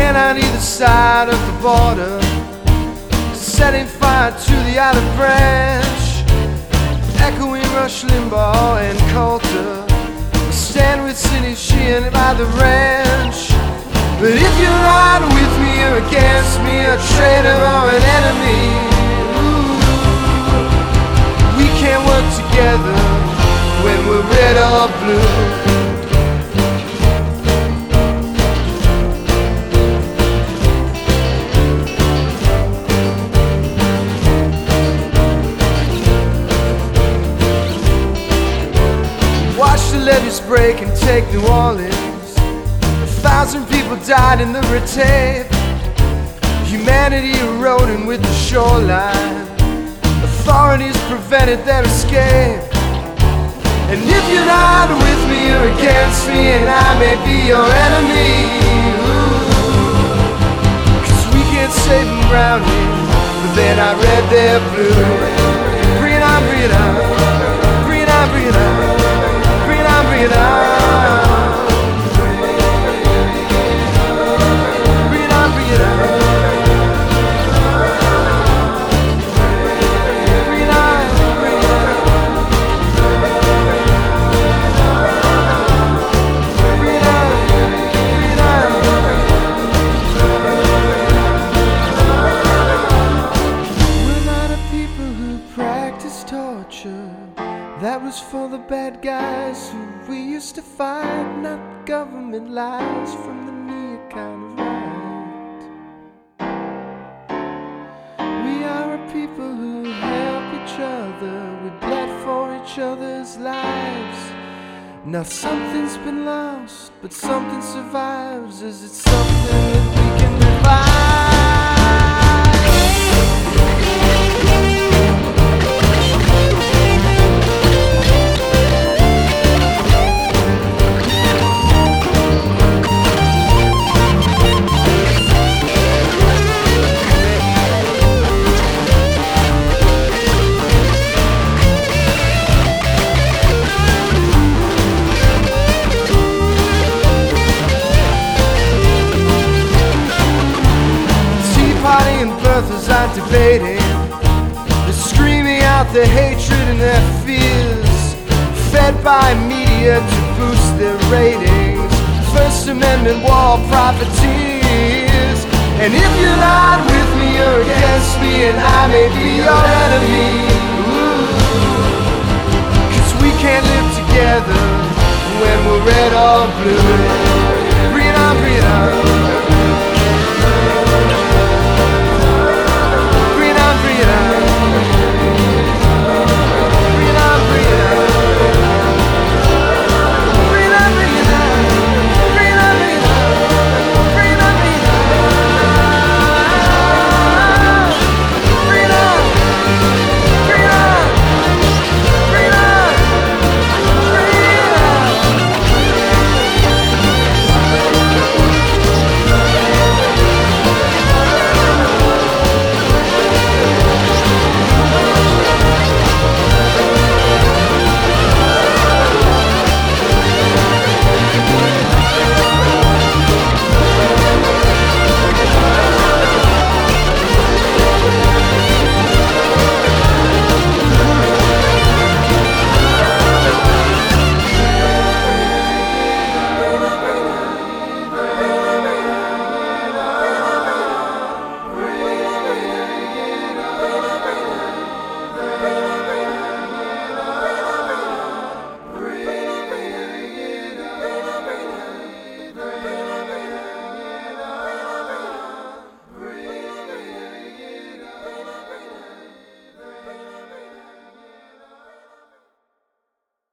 stand on either side of the border, setting fire to the olive branch, echoing Rush Limbaugh and Coulter. Stand with Sidney Sheehan by the ranch. But if you're not with me or against me, a traitor or an enemy, we can't work together when we're red or blue. Watch the levees break and take New Orleans. 1,000 people died in the red tape. Humanity eroding with the shoreline. Authorities prevented their escape. And if you're not with me or against me, and I may be your enemy, cause we can't save them round here, but they're not red, they're blue. Bring it on, bring it on. Bring it on, bring it on. Bring it on, bring it on. That was for the bad guys who we used to fight, not government lies from the near kind of right. We are a people who help each other, we bled for each other's lives. Now something's been lost, but something survives. Is it something that we can revive? Aren't debating, they're screaming out their hatred and their fears, fed by media to boost their ratings. First Amendment wall profiteers. And if you're not with me or against me, and I may be your enemy, cause we can't live together when we're red or blue. Bring it on, bring it on.